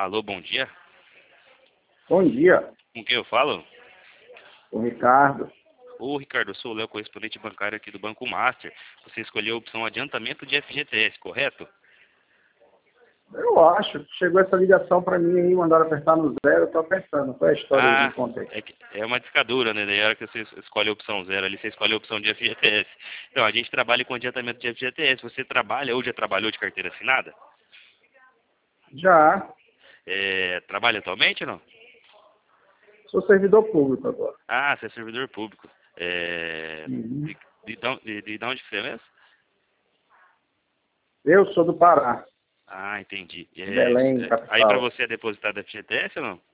Alô, bom dia. Bom dia, Com quem eu falo? o Ricardo. Ô, Ricardo, eu sou o Léo, correspondente bancário aqui do Banco Master. Você escolheu a opção adiantamento de FGTS, correto? Eu acho que chegou essa ligação para mim aí, mandaram apertar no zero, eu tô apertando. Qual é a história aí? Me Ah, conta aí. é uma discadura, né? Daí a hora que você escolhe a opção zero ali, você escolhe a opção de FGTS. Então, a gente trabalha com adiantamento de FGTS. Você trabalha ou já trabalhou de carteira assinada? Já, Trabalha atualmente ou não? sou servidor público agora. Ah, você é servidor público. É, Uhum. de onde que você é mesmo? Eu sou do Pará, Ah, entendi. Belém, Aí pra capital. você é depositado FGTS ou não?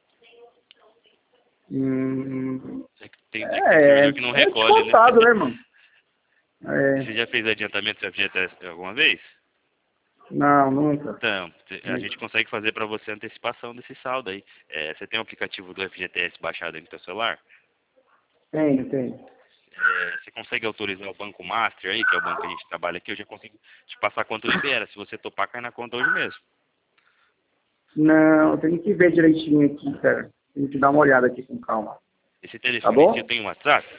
Tem servidor que não É recolhe, né? descontado, né, mano? Você já fez adiantamento de FGTS alguma vez? Não, nunca. Então, a gente consegue fazer para você a antecipação desse saldo aí. Você tem o aplicativo do FGTS baixado aí no seu celular? Tenho. Você consegue autorizar o Banco Master aí, que é o banco que a gente trabalha aqui, eu já consigo te passar quanto libera. Se você topar, cai na conta hoje mesmo. Não, eu tenho que ver direitinho aqui, cara. Tenho que dar uma olhada aqui com calma. Esse Tá telefone aqui eu bom? tenho um WhatsApp.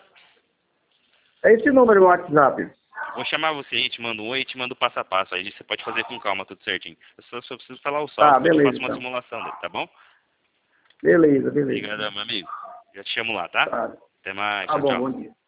É esse número no WhatsApp. Vou chamar você aí, te mando um oi e te mando o passo a passo. Aí você pode fazer com calma, tudo certinho. Eu só preciso falar o saldo, Tá, depois eu beleza, faço uma então. simulação dele, tá bom? Beleza. Obrigado, meu amigo. Já te chamo lá, tá? Tá, Até mais. tá Tchau, bom, tchau. bom dia.